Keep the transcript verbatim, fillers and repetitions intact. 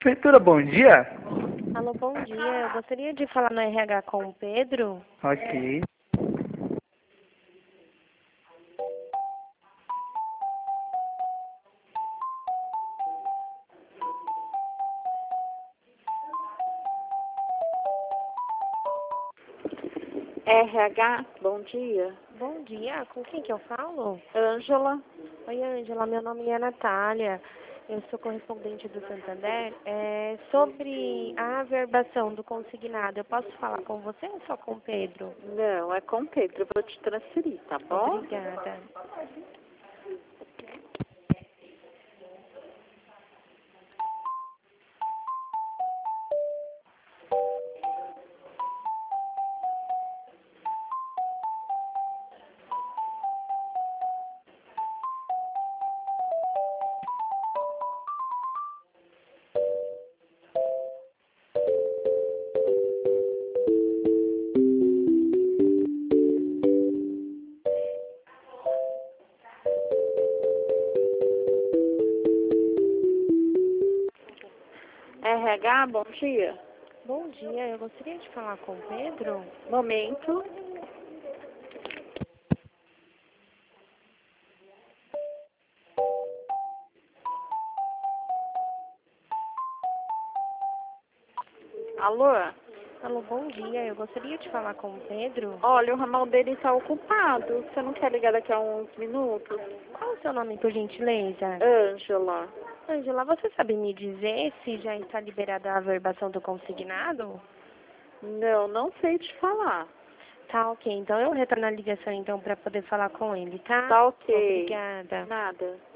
Prefeitura, bom dia. Alô, bom dia. Eu gostaria de falar no R H com o Pedro. Ok. R H, bom dia. Bom dia. Com quem que eu falo? Ângela. Oi, Ângela. Meu nome é Natália. Eu sou correspondente do Santander. É, sobre a averbação do consignado, eu posso falar com você ou só com o Pedro? Não, é com o Pedro. Eu vou te transferir, tá bom? Obrigada. R H, bom dia. Bom dia. Eu gostaria de falar com o Pedro. Momento. Alô? Alô, bom dia. Eu gostaria de falar com o Pedro. Olha, o ramal dele está ocupado. Você não quer ligar daqui a uns minutos? Qual o seu nome, por gentileza? Ângela. Ângela, você sabe me dizer se já está liberada a averbação do consignado? Não, não sei te falar. Tá, ok. Então eu retorno a ligação então para poder falar com ele, tá? Tá ok. Obrigada. Nada.